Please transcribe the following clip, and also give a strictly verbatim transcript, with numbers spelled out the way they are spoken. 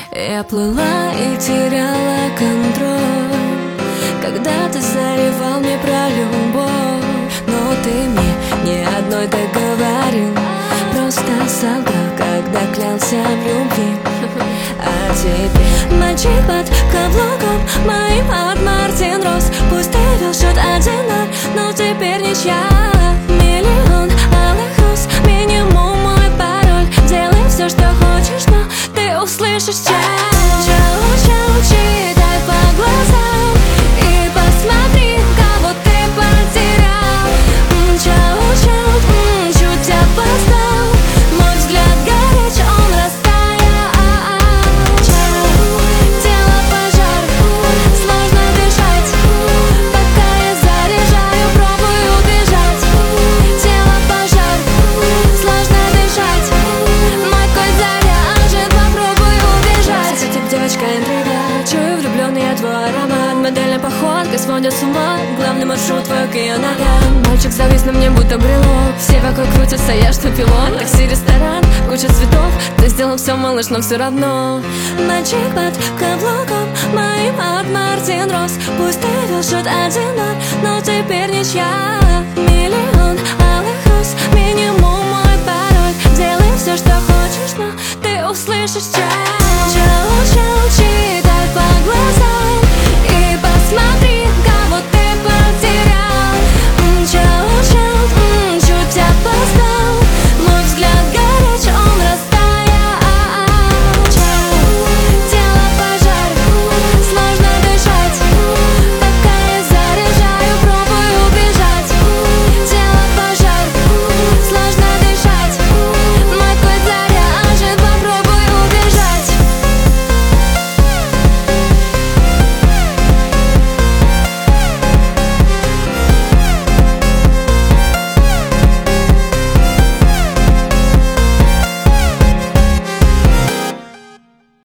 Я плыла и теряла контроль, когда ты заливал мне про любовь. Но ты мне ни одной так говорил, просто солгал, когда клялся в любви. А теперь мальчик под каблуком моим от Мартин Рос. Пусть ты вел счет один ноль, но теперь ничья. Миллион алых роз, минимум мой пароль. Делай все, что хочешь, но ты услышишь чай. Чау-чау, читай по глазам и посмотри, кого ты потерял. Чау-чау, чуть опоздал, мой взгляд горяч, он растаял. Тело пожар, сложно дышать, пока я заряжаю, пробую бежать. Тело пожар, сложно дышать, мой кот заряжен, попробую убежать. Ты тип девочка интрига, чую влюбленный я твой аромат. Модельная походка сводит с ума, главный маршрут твой к ее ногам. Мальчик завис на мне, будто брелок, все вокруг крутятся, я что пилот. Такси, ресторан, куча цветов, ты сделал все, малыш, но все равно. Мальчик под каблуком моим от Мартин Рос. Пусть ты вел счет один ноль, но теперь ничья. Миллион алых роз, минимум мой пароль. Делай все, что хочешь, но ты услышишь чай. Чау-чау, читай по глазам и посмотри,